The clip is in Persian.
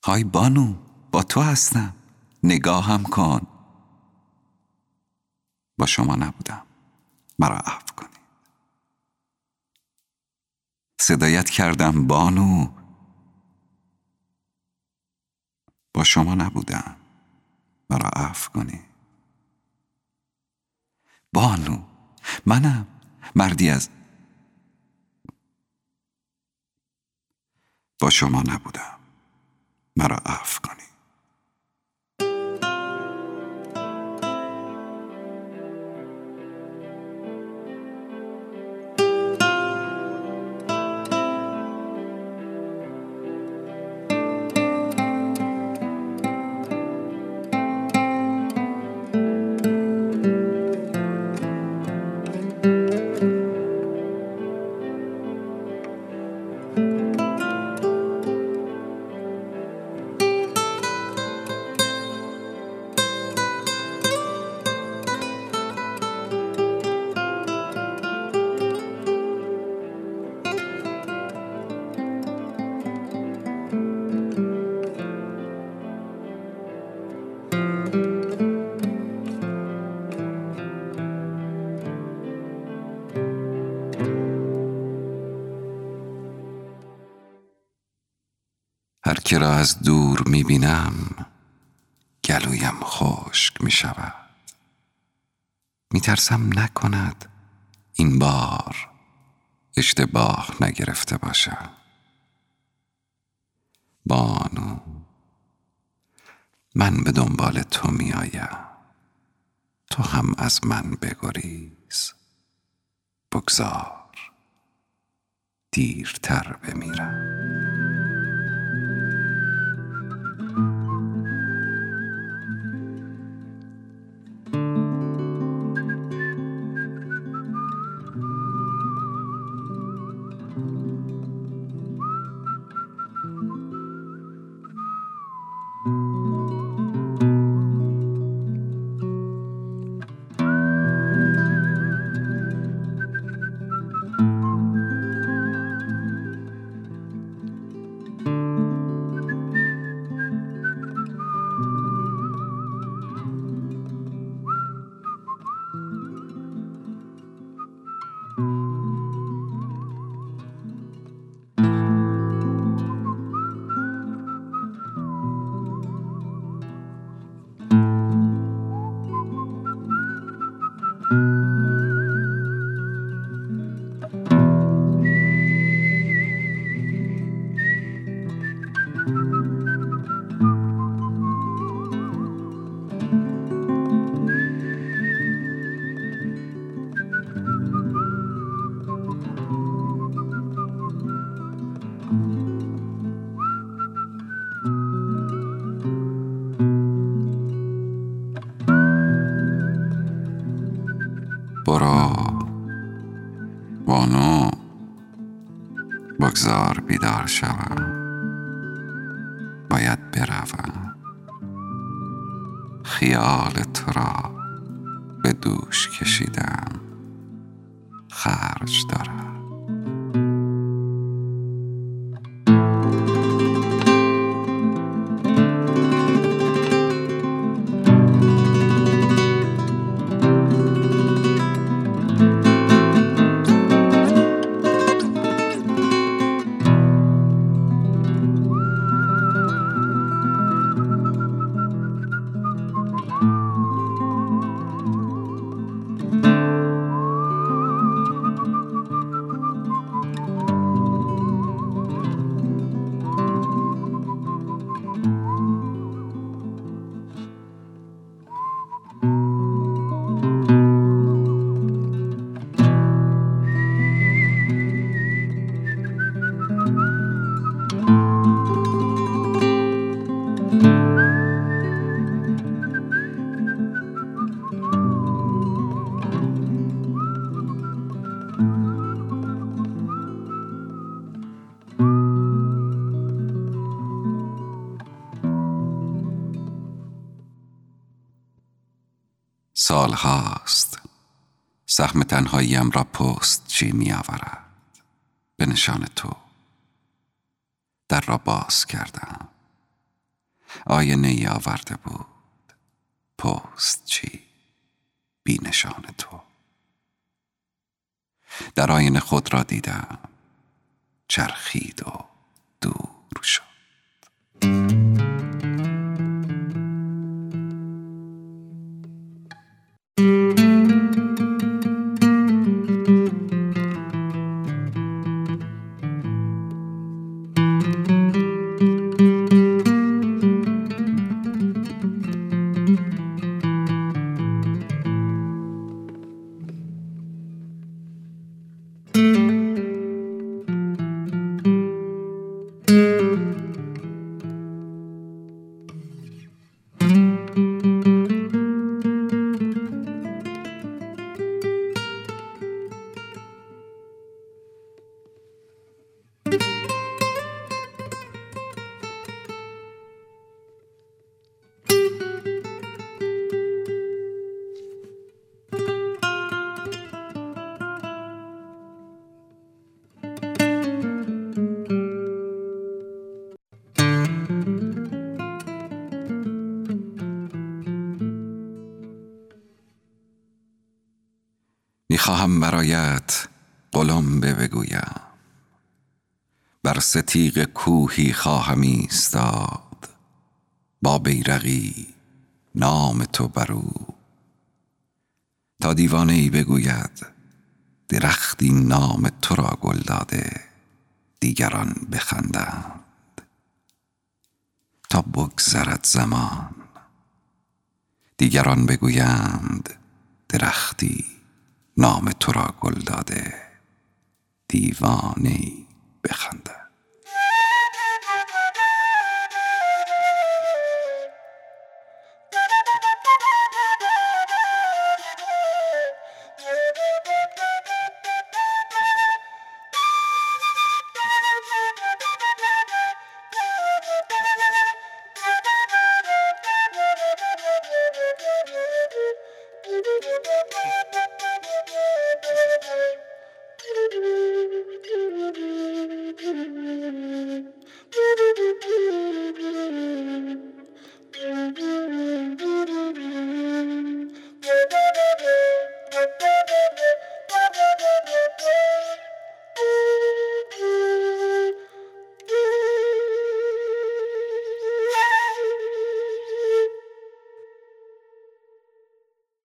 های بانو، با تو هستم، نگاهم کن. با شما نبودم، مرا عفو کنید. صدایت کردم بانو، با شما نبودم، مرا عفو کنید. بانو، منم مردی از با شما نبودم، مرا عفو کنید. هر که را از دور می‌بینم گلویم خشک می‌شود. می‌ترسم نکند این بار اشتباه نگرفته باشم. بانو، من به دنبال تو می‌آیم، تو هم از من بگریز. بگذار دیرتر بمیرم. برو بانو، بگذار بیدار شوم. باید بروم، خیال تو را به دوش کشیدم، خرج دارم. سال هاست سهم تنهاییم را پست چی می آورد. به نشان تو در را باز کردم. آینه ای آورده بود، پست چی بی نشان تو. در آینه خود را دیدم، چرخید و دور شد. میخواهم برایت قلمبه بگویم، بر ستیغ کوهی خواهم ایستاد، با بیرقی نام تو برو، تا دیوانه ای بگوید درختی نام تو را گل داده، دیگران بخندند. تا بگذرد زمان، دیگران بگویند درختی نام تو را گل داده، دیوانه‌ای بخندد.